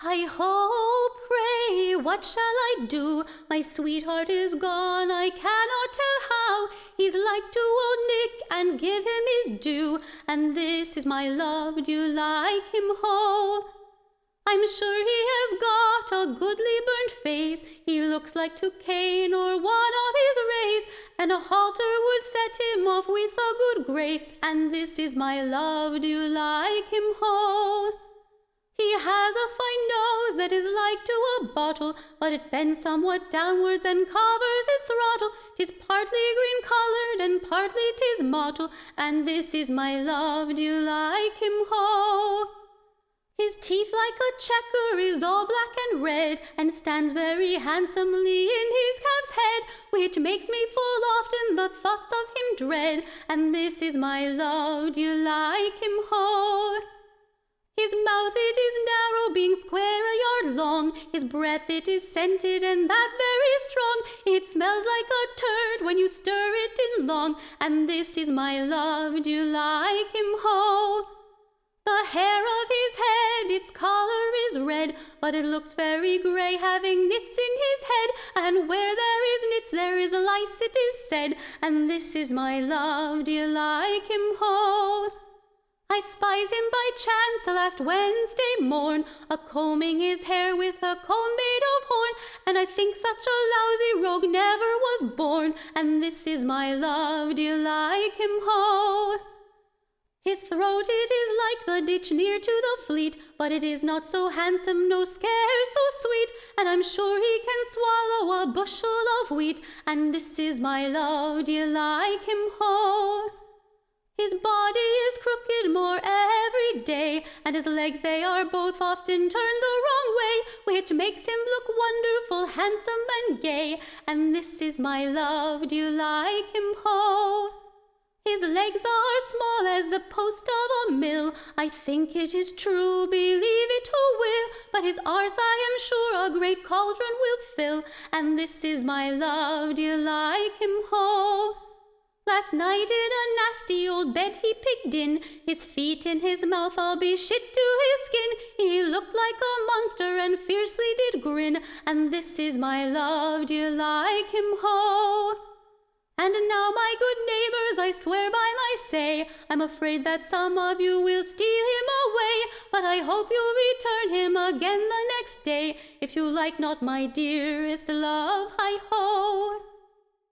Hi-ho, pray, what shall I do? My sweetheart is gone, I cannot tell how. He's like to old Nick, and give him his due. And this is my love, do you like him, ho? I'm sure he has got a goodly burnt face. He looks like to Cain or one of his race, and a halter would set him off with a good grace. And this is my love, do you like him, ho? He has a fine nose that is like to a bottle, but it bends somewhat downwards and covers his throttle. 'Tis partly green coloured and partly 'tis mottle, and this is my love, do you like him, ho? His teeth like a checker is all black and red, and stands very handsomely in his calf's head, which makes me full often the thoughts of him dread. And this is my love, do you like him, ho? His mouth it is narrow, being square a yard long. His breath it is scented, and that very strong. It smells like a turd when you stir it in long. And this is my love, do you like him, ho? The hair of his head, its color is red, but it looks very grey, having nits in his head. And where there is nits, there is lice, it is said. And this is my love, do you like him, ho? I spies him by chance the last Wednesday morn, a-combing his hair with a comb made of horn, and I think such a lousy rogue never was born. And this is my love, do you like him, ho? His throat it is like the ditch near to the Fleet, but it is not so handsome, no scare so sweet, and I'm sure he can swallow a bushel of wheat. And this is my love, do you like him, ho? His body is crooked more every day, and his legs they are both often turned the wrong way, which makes him look wonderful, handsome and gay. And this is my love, do you like him, ho? His legs are small as the post of a mill. I think it is true, believe it who will, but his arse I am sure a great cauldron will fill. And this is my love, do you like him, ho? Last night in a nasty old bed he pigged in, his feet in his mouth all be shit to his skin. He looked like a monster and fiercely did grin. And this is my love, do you like him, ho? And now, my good neighbours, I swear by my say, I'm afraid that some of you will steal him away, but I hope you'll return him again the next day, if you like not my dearest love, hi-ho.